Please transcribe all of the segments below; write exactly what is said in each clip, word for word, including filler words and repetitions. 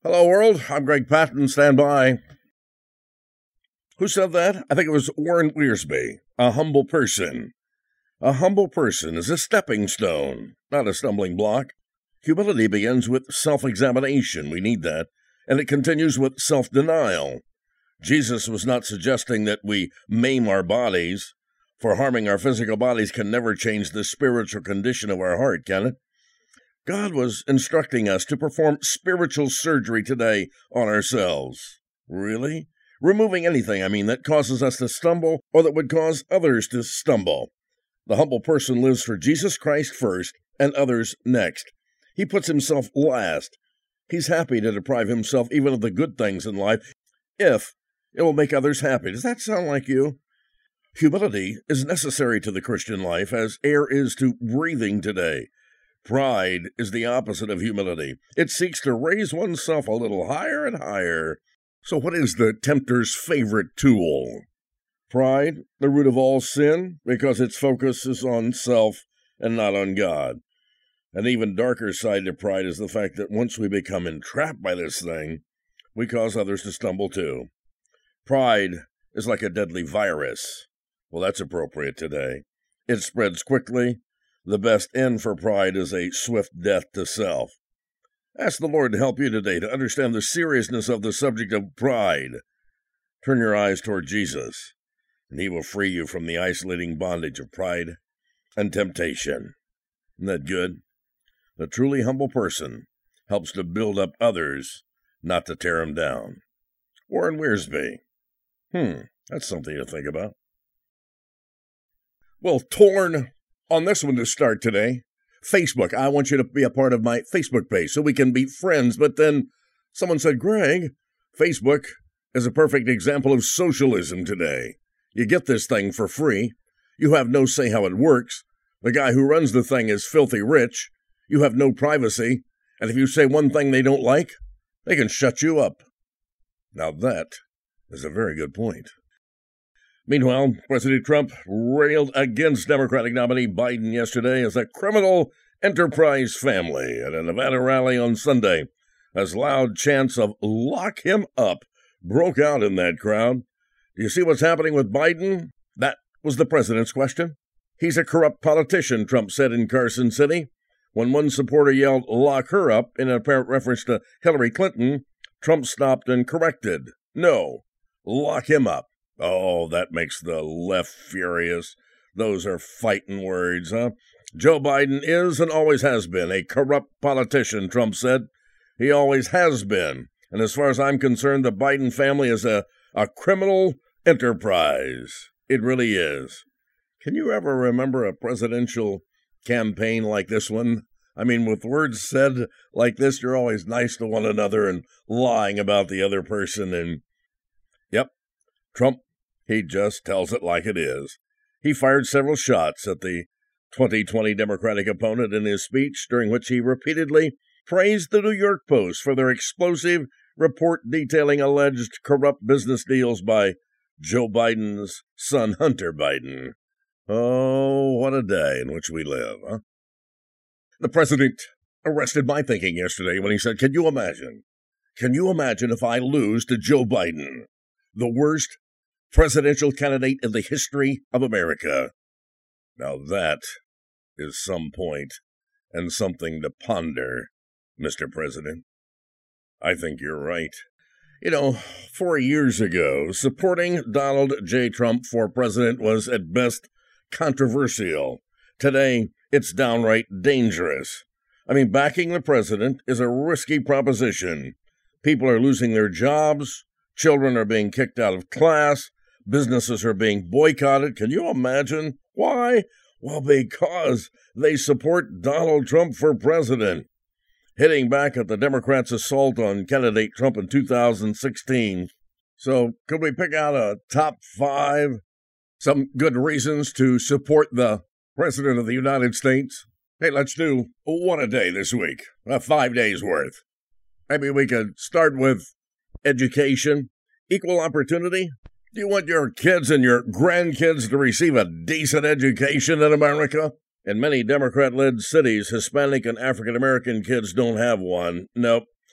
Hello, world. I'm Greg Patton. Stand by. Who said that? I think it was Warren Wiersbe. A humble person. A humble person is a stepping stone, not a stumbling block. Humility begins with self-examination. We need that. And it continues with self-denial. Jesus was not suggesting that we maim our bodies, for harming our physical bodies can never change the spiritual condition of our heart, can it? God was instructing us to perform spiritual surgery today on ourselves. Really? Removing anything, I mean, that causes us to stumble or that would cause others to stumble. The humble person lives for Jesus Christ first and others next. He puts himself last. He's happy to deprive himself even of the good things in life if it will make others happy. Does that sound like you? Humility is necessary to the Christian life as air is to breathing today. Pride is the opposite of humility. It seeks to raise oneself a little higher and higher. So what is the tempter's favorite tool? Pride, the root of all sin, because its focus is on self and not on God. An even darker side to pride is the fact that once we become entrapped by this thing, we cause others to stumble too. Pride is like a deadly virus. Well, that's appropriate today. It spreads quickly. The best end for pride is a swift death to self. Ask the Lord to help you today to understand the seriousness of the subject of pride. Turn your eyes toward Jesus, and he will free you from the isolating bondage of pride and temptation. Isn't that good? The truly humble person helps to build up others, not to tear them down. Warren Wiersbe. Hmm, that's something to think about. Well, torn on this one to start today. Facebook. I want you to be a part of my Facebook page so we can be friends. But then someone said, Greg, Facebook is a perfect example of socialism today. You get this thing for free. You have no say how it works. The guy who runs the thing is filthy rich. You have no privacy. And if you say one thing they don't like, they can shut you up. Now that is a very good point. Meanwhile, President Trump railed against Democratic nominee Biden yesterday as a criminal enterprise family at a Nevada rally on Sunday, as loud chants of "lock him up" broke out in that crowd. Do you see what's happening with Biden? That was the president's question. He's a corrupt politician, Trump said in Carson City. When one supporter yelled, "lock her up," in an apparent reference to Hillary Clinton, Trump stopped and corrected. No, lock him up. Oh, that makes the left furious. Those are fighting words, huh? Joe Biden is and always has been a corrupt politician, Trump said. He always has been. And as far as I'm concerned, the Biden family is a, a criminal enterprise. It really is. Can you ever remember a presidential campaign like this one? I mean, with words said like this, you're always nice to one another and lying about the other person. And, yep, Trump, he just tells it like it is. He fired several shots at the twenty twenty Democratic opponent in his speech, during which he repeatedly praised the New York Post for their explosive report detailing alleged corrupt business deals by Joe Biden's son, Hunter Biden. Oh, what a day in which we live, huh? The president arrested my thinking yesterday when he said, can you imagine? Can you imagine if I lose to Joe Biden, the worst presidential candidate in the history of America? Now that is some point and something to ponder, Mister President. I think you're right. You know, four years ago, supporting Donald J. Trump for president was at best controversial. Today, it's downright dangerous. I mean, backing the president is a risky proposition. People are losing their jobs. Children are being kicked out of class. Businesses are being boycotted. Can you imagine? Why? Well, because they support Donald Trump for president. Hitting back at the Democrats' assault on candidate Trump in two thousand sixteen. So, could we pick out a top five, some good reasons to support the President of the United States? Hey, let's do one a day this week, uh, five days worth. Maybe we could start with education, equal opportunity. Do you want your kids and your grandkids to receive a decent education in America? In many Democrat-led cities, Hispanic and African-American kids don't have one. Nope.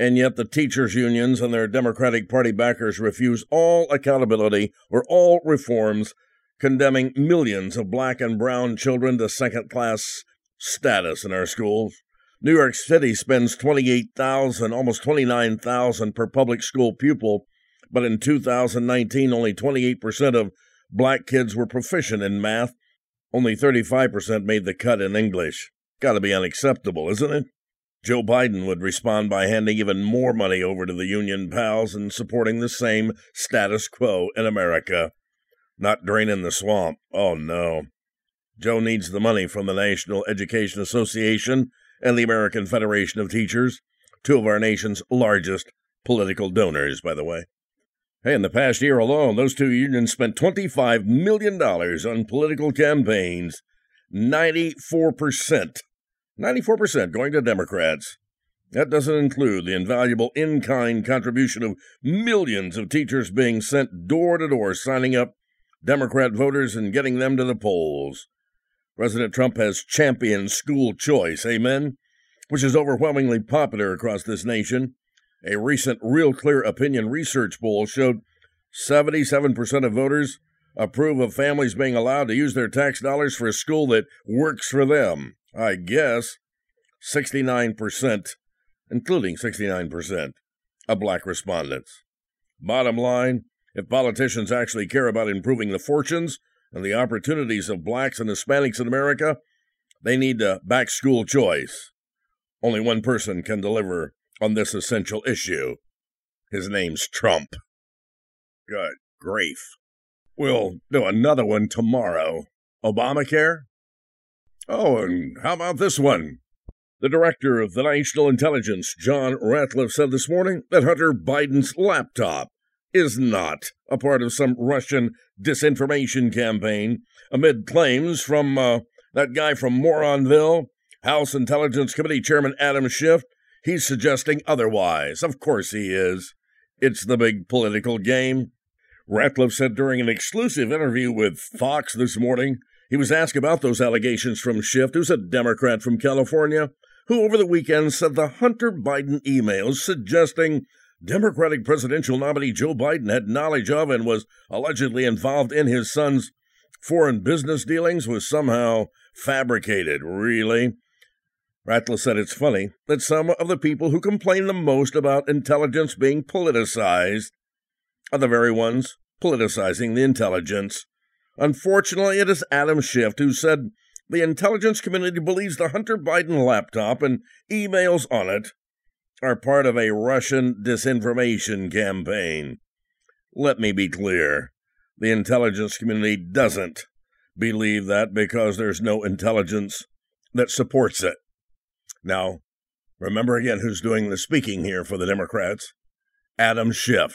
And yet the teachers' unions and their Democratic Party backers refuse all accountability or all reforms, condemning millions of black and brown children to second-class status in our schools. New York City spends twenty-eight thousand dollars, almost twenty-nine thousand dollars per public school pupil, but in two thousand nineteen, only twenty-eight percent of black kids were proficient in math. Only thirty-five percent made the cut in English. Got to be unacceptable, isn't it? Joe Biden would respond by handing even more money over to the union pals and supporting the same status quo in America. Not draining the swamp. Oh, no. Joe needs the money from the National Education Association and the American Federation of Teachers, two of our nation's largest political donors, by the way. Hey, in the past year alone, those two unions spent twenty-five million dollars on political campaigns, ninety-four percent. ninety-four percent going to Democrats. That doesn't include the invaluable in-kind contribution of millions of teachers being sent door-to-door, signing up Democrat voters and getting them to the polls. President Trump has championed school choice, amen, which is overwhelmingly popular across this nation. A recent Real Clear Opinion research poll showed seventy-seven percent of voters approve of families being allowed to use their tax dollars for a school that works for them. I guess sixty-nine percent, including sixty-nine percent of black respondents. Bottom line, if politicians actually care about improving the fortunes and the opportunities of blacks and Hispanics in America, they need to back school choice. Only one person can deliver on this essential issue. His name's Trump. Good grief. We'll do another one tomorrow. Obamacare? Oh, and how about this one? The director of the National Intelligence, John Ratcliffe, said this morning that Hunter Biden's laptop is not a part of some Russian disinformation campaign, amid claims from uh, that guy from Moronville, House Intelligence Committee Chairman Adam Schiff. He's suggesting otherwise. Of course he is. It's the big political game. Ratcliffe said during an exclusive interview with Fox this morning, he was asked about those allegations from Schiff, who's a Democrat from California, who over the weekend said the Hunter Biden emails suggesting Democratic presidential nominee Joe Biden had knowledge of and was allegedly involved in his son's foreign business dealings was somehow fabricated. Really? Ratcliffe said it's funny that some of the people who complain the most about intelligence being politicized are the very ones politicizing the intelligence. Unfortunately, it is Adam Schiff who said the intelligence community believes the Hunter Biden laptop and emails on it are part of a Russian disinformation campaign. Let me be clear. The intelligence community doesn't believe that because there's no intelligence that supports it. Now, remember again who's doing the speaking here for the Democrats. Adam Schiff.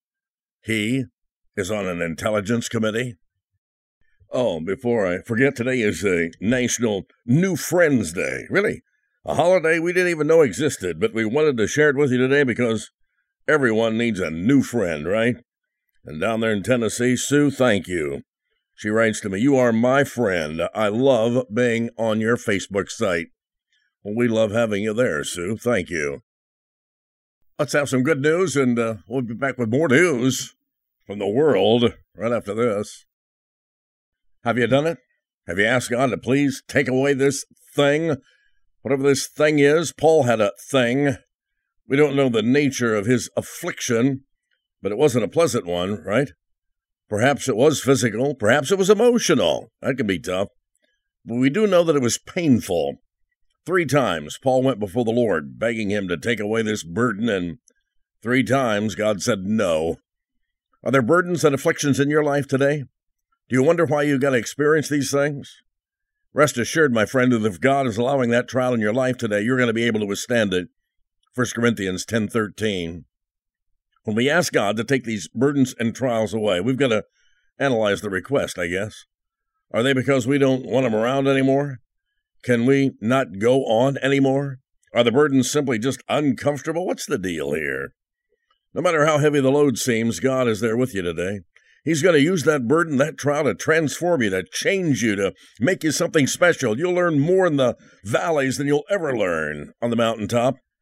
He is on an intelligence committee. Oh, before I forget, today is a National New Friends Day. Really? A holiday we didn't even know existed, but we wanted to share it with you today because everyone needs a new friend, right? And down there in Tennessee, Sue, thank you. She writes to me, "You are my friend. I love being on your Facebook site." Well, we love having you there, Sue. Thank you. Let's have some good news, and uh, we'll be back with more news from the world right after this. Have you done it? Have you asked God to please take away this thing? Whatever this thing is, Paul had a thing. We don't know the nature of his affliction, but it wasn't a pleasant one, right? Perhaps it was physical. Perhaps it was emotional. That can be tough. But we do know that it was painful. Three times Paul went before the Lord, begging him to take away this burden, and three times God said no. Are there burdens and afflictions in your life today? Do you wonder why you got to experience these things? Rest assured, my friend, that if God is allowing that trial in your life today, you're going to be able to withstand it. First Corinthians ten thirteen. When we ask God to take these burdens and trials away, we've got to analyze the request, I guess. Are they because we don't want them around anymore? Can we not go on anymore? Are the burdens simply just uncomfortable? What's the deal here? No matter how heavy the load seems, God is there with you today. He's going to use that burden, that trial, to transform you, to change you, to make you something special. You'll learn more in the valleys than you'll ever learn on the mountaintop.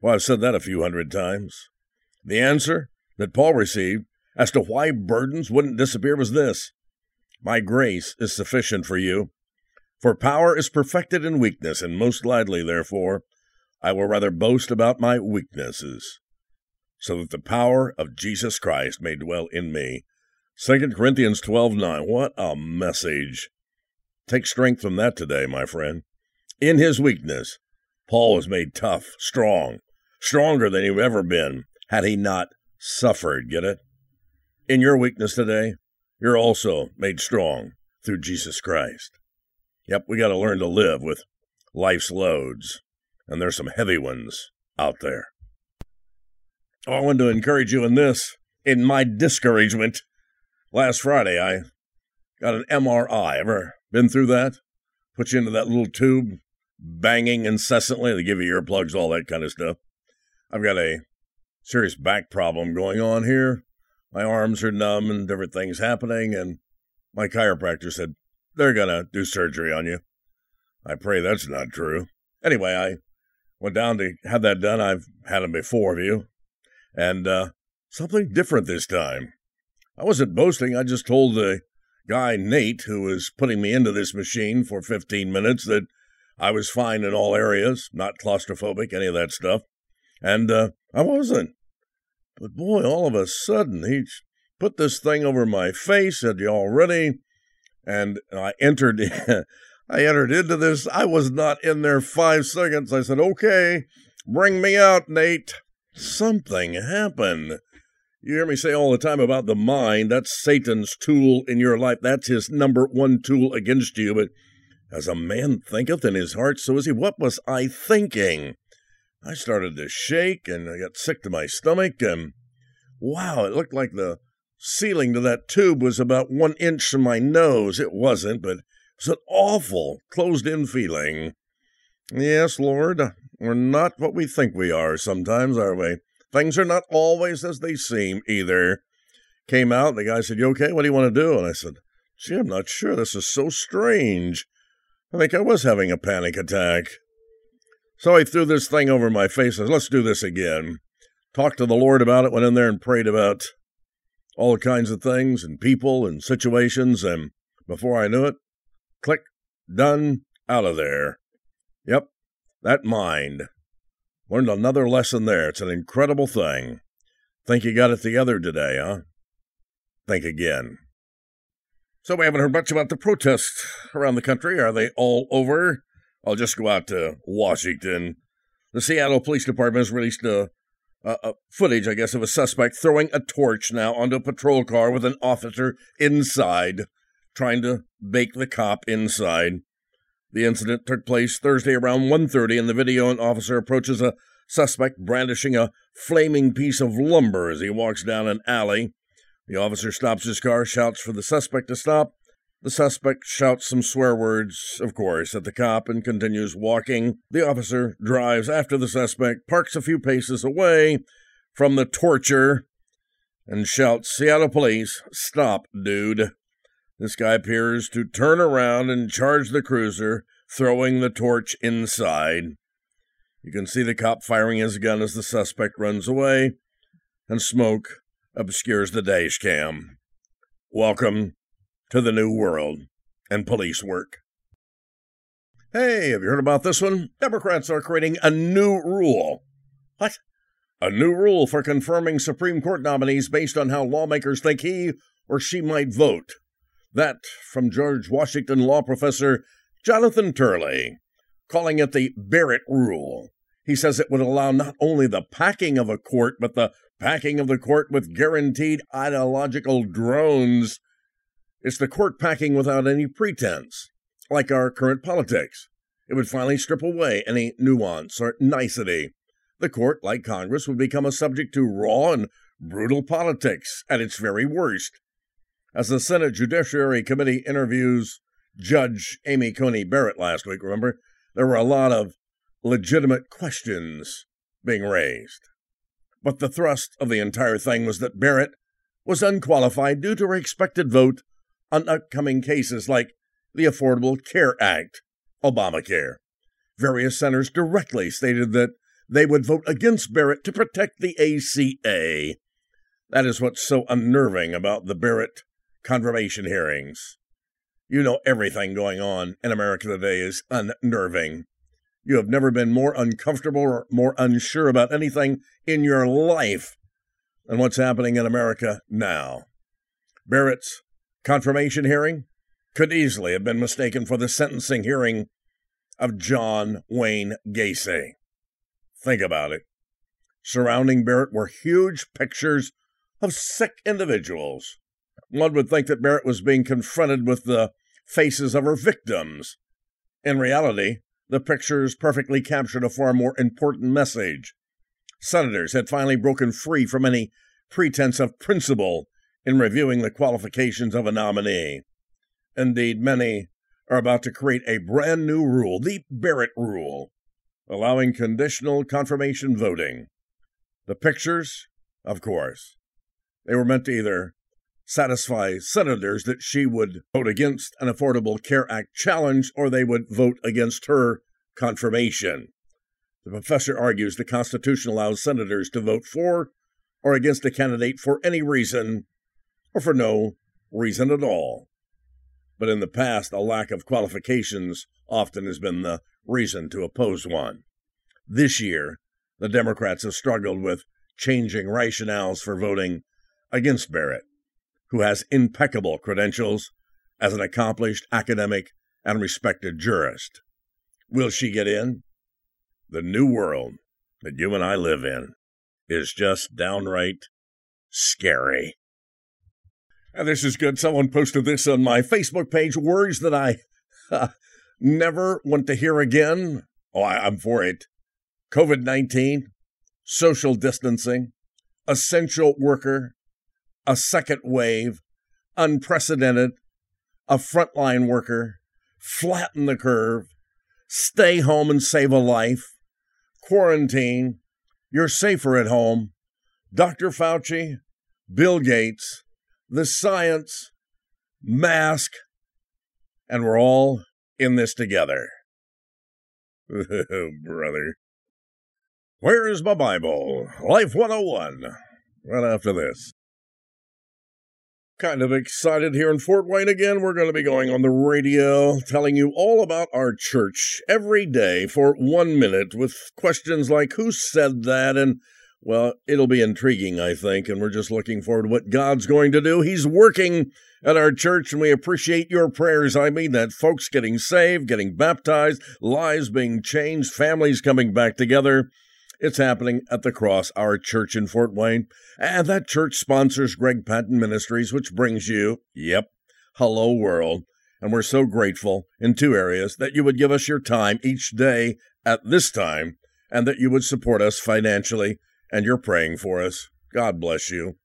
Well, I've said that a few hundred times. The answer that Paul received as to why burdens wouldn't disappear was this: my grace is sufficient for you, for power is perfected in weakness, and most gladly, therefore, I will rather boast about my weaknesses, so that the power of Jesus Christ may dwell in me. Second Corinthians twelve nine. What a message. Take strength from that today, my friend. In his weakness, Paul was made tough, strong, stronger than he'd ever been had he not suffered. Get it? In your weakness today, you're also made strong through Jesus Christ. Yep, we got to learn to live with life's loads, and there's some heavy ones out there. Oh, I wanted to encourage you in this. In my discouragement, last Friday I got an M R I. Ever been through that? Put you into that little tube, banging incessantly. They give you earplugs, all that kind of stuff. I've got a serious back problem going on here. My arms are numb and different things happening, and my chiropractor said they're going to do surgery on you. I pray that's not true. Anyway, I went down to have that done. I've had them before of you, and uh, something different this time. I wasn't boasting. I just told the guy, Nate, who was putting me into this machine for fifteen minutes, that I was fine in all areas, not claustrophobic, any of that stuff. And uh, I wasn't. But boy, all of a sudden, he put this thing over my face, said, "You all ready?" And I entered, I entered into this. I was not in there five seconds. I said, "Okay, bring me out, Nate." Something happened. You hear me say all the time about the mind. That's Satan's tool in your life. That's his number one tool against you. But as a man thinketh in his heart, so is he. What was I thinking? I started to shake, and I got sick to my stomach, and wow, it looked like the ceiling to that tube was about one inch from my nose. It wasn't, but it was an awful, closed-in feeling. Yes, Lord, we're not what we think we are sometimes, are we? Things are not always as they seem, either. Came out, the guy said, "You okay? What do you want to do?" And I said, "Gee, I'm not sure. This is so strange. I think I was having a panic attack." So I threw this thing over my face and said, "Let's do this again." Talked to the Lord about it, went in there and prayed about all kinds of things and people and situations, and before I knew it, click, done, out of there. Yep, that mind. Learned another lesson there. It's an incredible thing. Think you got it together today, huh? Think again. So we haven't heard much about the protests around the country. Are they all over? I'll just go out to Washington. The Seattle Police Department has released a, a, a footage, I guess, of a suspect throwing a torch now onto a patrol car with an officer inside, trying to bake the cop inside. The incident took place Thursday around one thirty. In the video, an officer approaches a suspect brandishing a flaming piece of lumber as he walks down an alley. The officer stops his car, shouts for the suspect to stop. The suspect shouts some swear words, of course, at the cop and continues walking. The officer drives after the suspect, parks a few paces away from the torture, and shouts, "Seattle Police, stop, dude." This guy appears to turn around and charge the cruiser, throwing the torch inside. You can see the cop firing his gun as the suspect runs away, and smoke obscures the dash cam. Welcome to the new world and police work. Hey, have you heard about this one? Democrats are creating a new rule. What? A new rule for confirming Supreme Court nominees based on how lawmakers think he or she might vote. That from George Washington law professor Jonathan Turley, calling it the Barrett Rule. He says it would allow not only the packing of a court, but the packing of the court with guaranteed ideological drones. It's the court packing without any pretense, like our current politics. It would finally strip away any nuance or nicety. The court, like Congress, would become a subject to raw and brutal politics at its very worst. As the Senate Judiciary Committee interviews Judge Amy Coney Barrett last week, remember, there were a lot of legitimate questions being raised. But the thrust of the entire thing was that Barrett was unqualified due to her expected vote on upcoming cases like the Affordable Care Act, Obamacare. Various senators directly stated that they would vote against Barrett to protect the A C A. That is what's so unnerving about the Barrett confirmation hearings. You know everything going on in America today is unnerving. You have never been more uncomfortable or more unsure about anything in your life than what's happening in America now. Barrett's confirmation hearing could easily have been mistaken for the sentencing hearing of John Wayne Gacy. Think about it. Surrounding Barrett were huge pictures of sick individuals. One would think that Barrett was being confronted with the faces of her victims. In reality, the pictures perfectly captured a far more important message. Senators had finally broken free from any pretense of principle in reviewing the qualifications of a nominee. Indeed, many are about to create a brand new rule, the Barrett Rule, allowing conditional confirmation voting. The pictures, of course, they were meant to either satisfy senators that she would vote against an Affordable Care Act challenge, or they would vote against her confirmation. The professor argues the Constitution allows senators to vote for or against a candidate for any reason or for no reason at all. But in the past, a lack of qualifications often has been the reason to oppose one. This year, the Democrats have struggled with changing rationales for voting against Barrett, who has impeccable credentials as an accomplished academic and respected jurist. Will she get in? The new world that you and I live in is just downright scary. And this is good. Someone posted this on my Facebook page, words that I uh, never want to hear again. Oh, I, I'm for it. COVID nineteen, social distancing, essential worker, a second wave, unprecedented, a frontline worker, flatten the curve, stay home and save a life, quarantine, you're safer at home, Doctor Fauci, Bill Gates, the science, mask, and we're all in this together. Oh, brother. Where is my Bible? Life one oh one. Right after this. Kind of excited here in Fort Wayne again. We're going to be going on the radio, telling you all about our church every day for one minute with questions like, who said that? And, well, it'll be intriguing, I think, and we're just looking forward to what God's going to do. He's working at our church, and we appreciate your prayers. I mean that, folks getting saved, getting baptized, lives being changed, families coming back together. It's happening at the Cross, our church in Fort Wayne, and that church sponsors Greg Patton Ministries, which brings you, yep, Hello World, and we're so grateful in two areas, that you would give us your time each day at this time, and that you would support us financially, and you're praying for us. God bless you.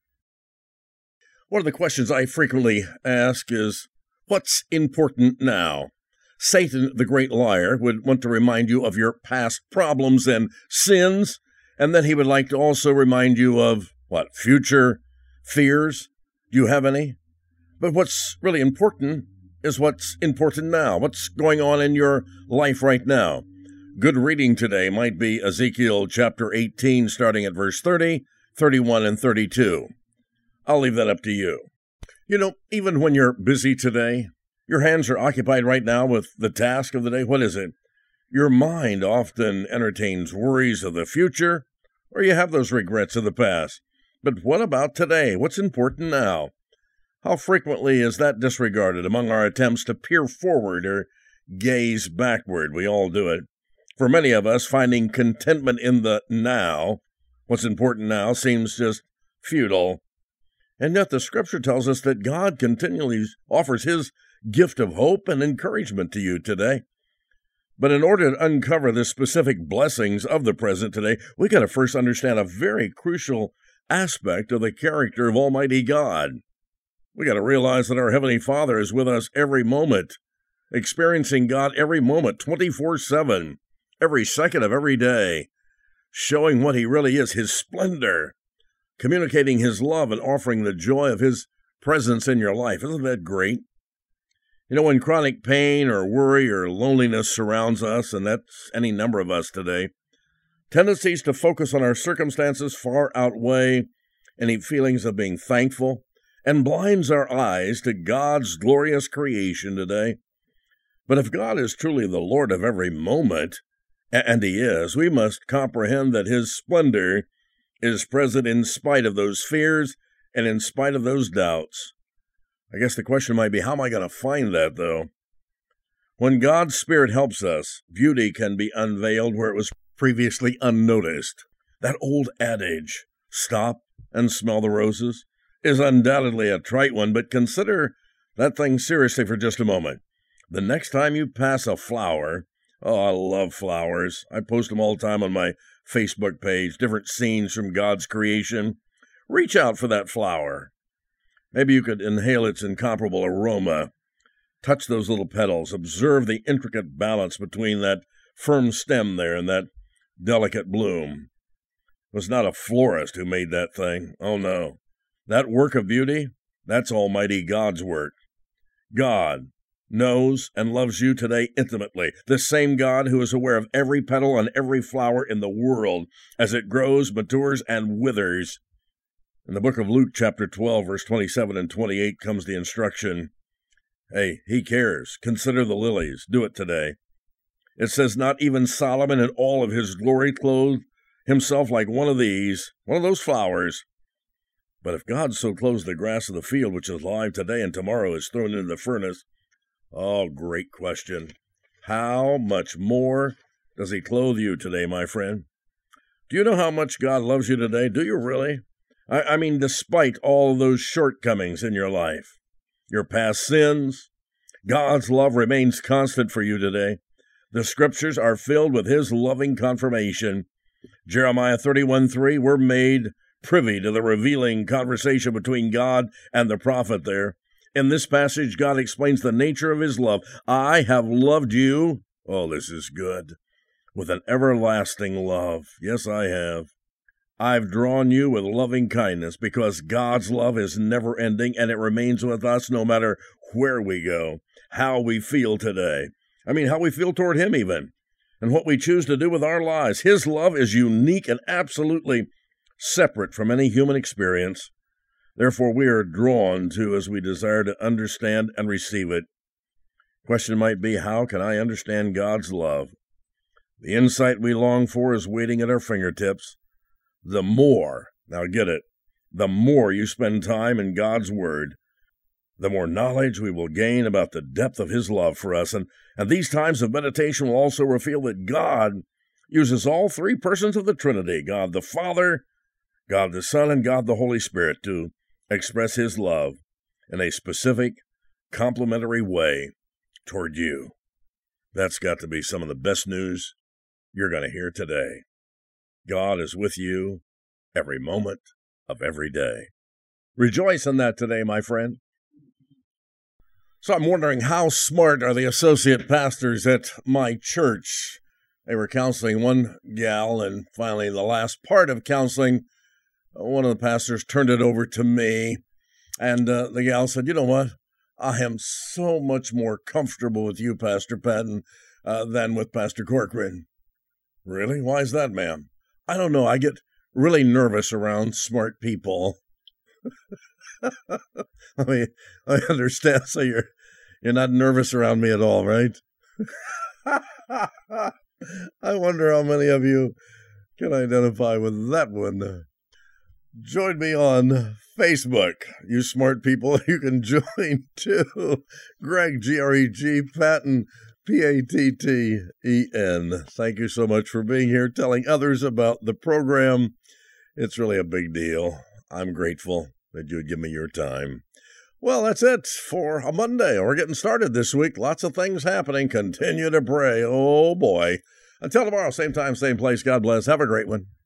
One of the questions I frequently ask is, what's important now? Satan, the great liar, would want to remind you of your past problems and sins, and then he would like to also remind you of, what, future fears? Do you have any? But what's really important is what's important now, what's going on in your life right now. Good reading today might be Ezekiel chapter eighteen, starting at verse thirty, thirty-one, and thirty-two. I'll leave that up to you. You know, even when you're busy today, your hands are occupied right now with the task of the day. What is it? Your mind often entertains worries of the future, or you have those regrets of the past. But what about today? What's important now? How frequently is that disregarded among our attempts to peer forward or gaze backward? We all do it. For many of us, finding contentment in the now, what's important now, seems just futile. And yet the Scripture tells us that God continually offers His gift of hope and encouragement to you today. But in order to uncover the specific blessings of the present today, we got to first understand a very crucial aspect of the character of Almighty God. We got to realize that our Heavenly Father is with us every moment, experiencing God every moment, twenty-four seven, every second of every day, showing what He really is, His splendor, communicating His love and offering the joy of His presence in your life. Isn't that great? You know, when chronic pain or worry or loneliness surrounds us, and that's any number of us today, Tendencies to focus on our circumstances far outweigh any feelings of being thankful and blinds our eyes to God's glorious creation today. But if God is truly the Lord of every moment, and He is, we must comprehend that His splendor is present in spite of those fears and in spite of those doubts. I guess the question might be, how am I going to find that, though? When God's Spirit helps us, beauty can be unveiled where it was previously unnoticed. That old adage, stop and smell the roses, is undoubtedly a trite one, but consider that thing seriously for just a moment. The next time you pass a flower, oh, I love flowers. I post them all the time on my Facebook page, different scenes from God's creation. Reach out for that flower. Maybe you could inhale its incomparable aroma. Touch those little petals. Observe the intricate balance between that firm stem there and that delicate bloom. It was not a florist who made that thing. Oh, no. That work of beauty, that's Almighty God's work. God knows and loves you today intimately. The same God who is aware of every petal and every flower in the world as it grows, matures, and withers. In the book of Luke, chapter twelve, verse twenty-seven and twenty-eight, comes the instruction, hey, He cares. Consider the lilies. Do it today. It says, not even Solomon in all of his glory clothed himself like one of these, one of those flowers. But if God so clothes the grass of the field, which is alive today and tomorrow is thrown into the furnace, oh, great question. How much more does He clothe you today, my friend? Do you know how much God loves you today? Do you really? I, I mean, despite all those shortcomings in your life, your past sins, God's love remains constant for you today. The Scriptures are filled with His loving confirmation. Jeremiah thirty-one three, we're made privy to the revealing conversation between God and the prophet there. In this passage, God explains the nature of His love. I have loved you, oh, this is good, with an everlasting love. Yes, I have. I've drawn you with loving kindness because God's love is never ending and it remains with us no matter where we go, how we feel today. I mean, how we feel toward Him even, and what we choose to do with our lives. His love is unique and absolutely separate from any human experience. Therefore, we are drawn to as we desire to understand and receive it. Question might be, how can I understand God's love? The insight we long for is waiting at our fingertips. The more, now get it, the more you spend time in God's Word, the more knowledge we will gain about the depth of His love for us. And, and these times of meditation will also reveal that God uses all three persons of the Trinity, God the Father, God the Son, and God the Holy Spirit, to express His love in a specific, complementary way toward you. That's got to be some of the best news you're going to hear today. God is with you every moment of every day. Rejoice in that today, my friend. So I'm wondering, how smart are the associate pastors at my church? They were counseling one gal, and finally the last part of counseling, one of the pastors turned it over to me, and uh, the gal said, you know what? I am so much more comfortable with you, Pastor Patton, uh, than with Pastor Corcoran. Really? Why is that, ma'am? I don't know. I get really nervous around smart people. I mean, I understand. So you're you're not nervous around me at all, right? I wonder how many of you can identify with that one. Join me on Facebook. You smart people, you can join too. Greg, G R E G, Patton, P A T T E N. Thank you so much for being here, telling others about the program. It's really a big deal. I'm grateful that you would give me your time. Well, that's it for a Monday. We're getting started this week. Lots of things happening. Continue to pray. Oh, boy. Until tomorrow, same time, same place. God bless. Have a great one.